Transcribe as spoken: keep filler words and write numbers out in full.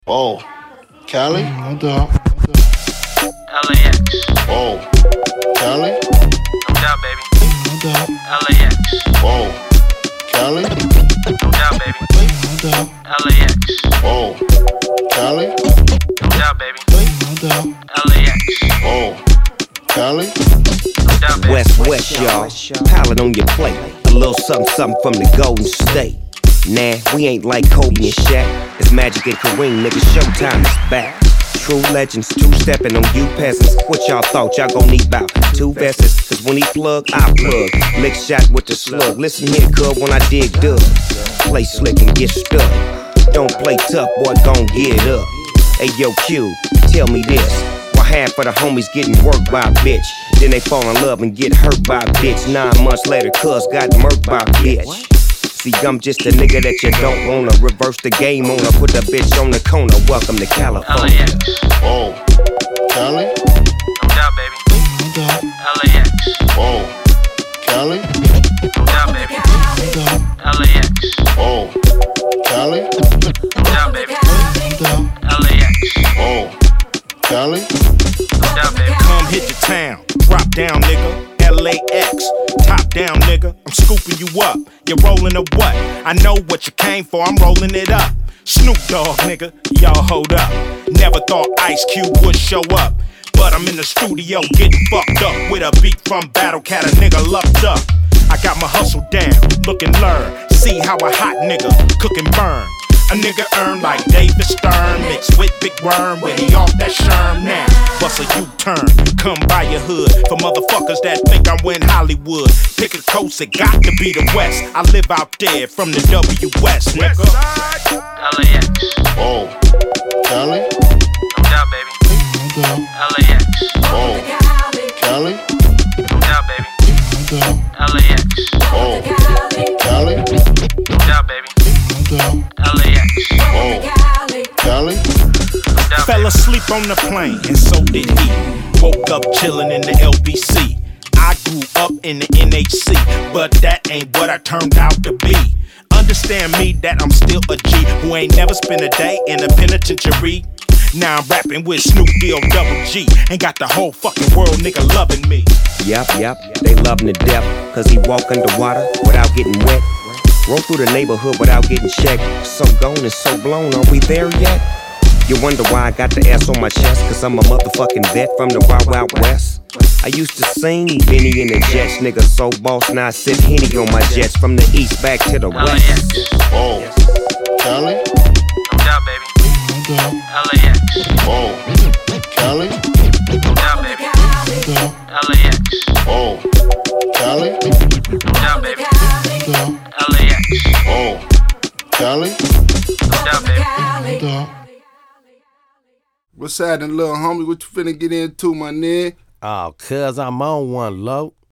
Oh, Cali? No doubt. L A X. Oh, Cali? No doubt, baby. No doubt. L A X. Oh, Cali? No doubt, baby. No doubt. L A X. Oh, Cali? No doubt, baby. No doubt. L A X. Oh, Cali? No doubt, baby. West, West, y'all. Palette on your plate. A little something, something from the Golden State. Nah, we ain't like Kobe and Shaq. It's Magic and Kareem, nigga. Showtime is back. True legends, two-stepping on you peasants. What y'all thought y'all gon' need about two vests? Cause when he plug, I plug. Lick shot with the slug. Listen here, cuz, when I dig dubs. Play slick and get stuck. Don't play tough, boy, gon' get up. Hey, yo, Q, tell me this. Why half of the homies getting worked by a bitch? Then they fall in love and get hurt by a bitch. Nine months later, cuz got murked by a bitch. See, I'm just a nigga that you don't wanna reverse the game on her, put the bitch on the corner. Welcome to L A California. X. Oh, Cali? No doubt, baby. No doubt. L A X. Oh, Cali? No doubt, baby. No doubt. L A X. Oh, Cali? No doubt, baby. No doubt. L A X. Oh, Cali? No doubt, baby. Come hit the town, drop down, nigga. L A X, top down, nigga. I'm scooping you up. You're rolling a what? I know what you came for. I'm rolling it up. Snoop Dogg, nigga. Y'all hold up. Never thought Ice Cube would show up, but I'm in the studio getting fucked up with a beat from Battle Cat. A nigga lucked up. I got my hustle down. Look and learn. See how a hot nigga cook and burn. A nigga earn like David Stern, mixed with Big Worm when he off that sherm now. Bust a U-turn, come by your hood for motherfuckers that think I'm in Hollywood. Pick a coast, it got to be the West. I live out there from the W West, nigga. L A X. Oh, Cali? No doubt, baby. No doubt. L A X. Oh, Cali? No doubt, baby. No doubt. L A X. Oh, Cali? No doubt, baby. No doubt. L A X. Oh, Cali? No doubt, Fell baby. asleep on the plane, and so did he. Woke up chillin' in the L B C. I grew up in the N H C, but that ain't what I turned out to be. Understand me that I'm still a G who ain't never spent a day in a penitentiary. Now I'm rapping with Snoop D O Double G and got the whole fucking world nigga loving me. Yup, yup, they loving to death. Cause he walk underwater without getting wet. Roll through the neighborhood without getting checked. So gone and so blown, are we there yet? You wonder why I got the S on my chest? Cause I'm a motherfucking vet from the Wild Wild West. I used to sing Benny in the Jets, nigga so boss, now I sip Henny on my jets. From the east back to the L A west. X. Oh, Cali? No doubt, baby. No doubt. L A X. Oh, Cali? No doubt, baby. No doubt. L A X. Oh, Cali? No doubt, baby. No doubt. L A X. Oh, Cali? No doubt, baby. No doubt. What's happening, little homie? What you finna get into, my nigga? Oh, cuz I'm on one, low.